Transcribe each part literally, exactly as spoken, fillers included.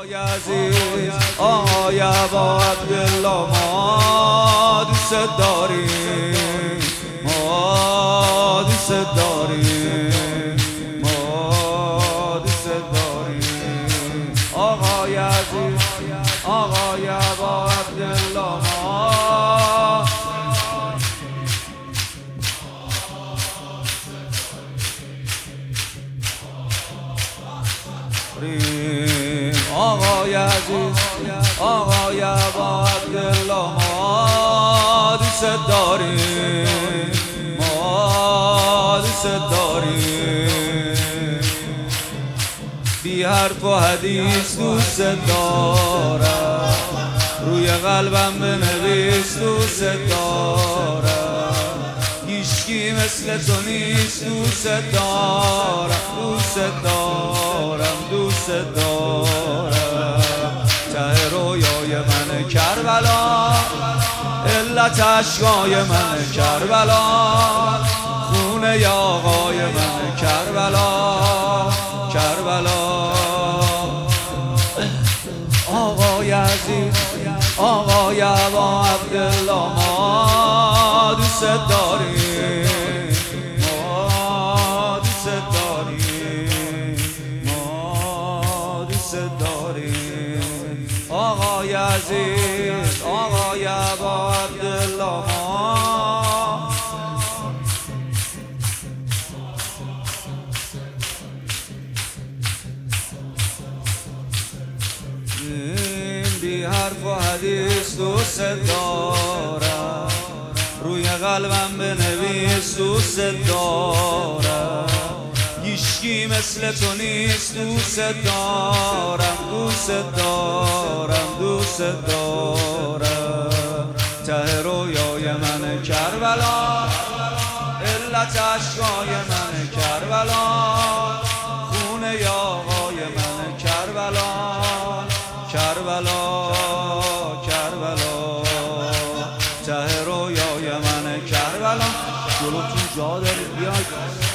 عزیز آقای ابا عبدالله ما دوست داریم، ما دوست داریم، ما دوست داریم. آقای عزیز آقای ابا عبدالله ما آقای عزیز آقای ابا عبدالله ما دوست داریم، ما دوست داریم. بی حرف و حدیث دوست دارم، روی قلبم بنویس دوست دارم. هیچکی مثل تو نیست دوست دارم، دوست دارم، دوست دارم. ته رویای من کربلا، علت عشقای من کربلا، خونه آقای من کربلا، کربلا. آقای عزیز آقای ابا عبدالله ما دوست داریم، ما دوست داریم، ما دوست داریم. آقای عزیز آقای ابا عبدالله ما بی حرف و حدیث دوست دارم، روی قلبم بنویس دوست دارم. هیچکی مثل تو نیست دوست دارم، دوست دارم، دوست دارم. ته رویای من کربلا، علت عشقای من کربلا، خونه آقای من کربلا، کربلا، کربلا. ته رویای من کربلا. جلوتون جا دارید بیاید.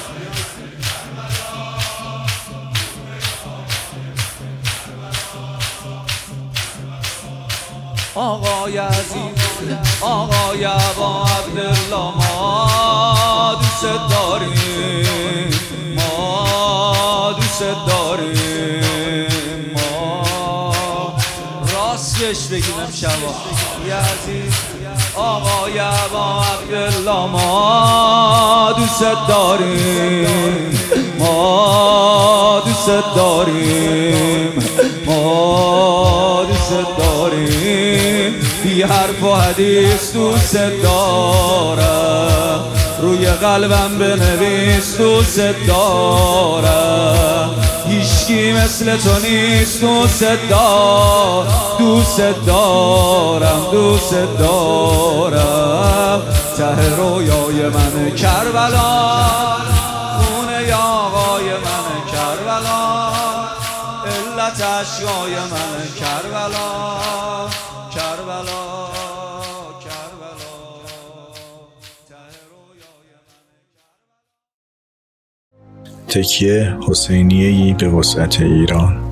آقای عزیز آقای ابا عبدالله ما دوست داریم، ما دوست داریم، ما راستش بگیم امشبا. یا عزیز آقای ابا عبدالله ما دوست داریم، ما دوست داریم، ما دوست داریم. بی حرف و حدیث دوست دارم، روی قلبم بنویس دوست دارم. هیچکی مثل تو نیست دوست دارم، دوست دارم، دوست دارم. ته رویای من کربلا، خونه آقای من کربلا، علت عشقای من کربلا، کربلا، کربلا. تکیه حسینیه‌ای به وسعت ایران.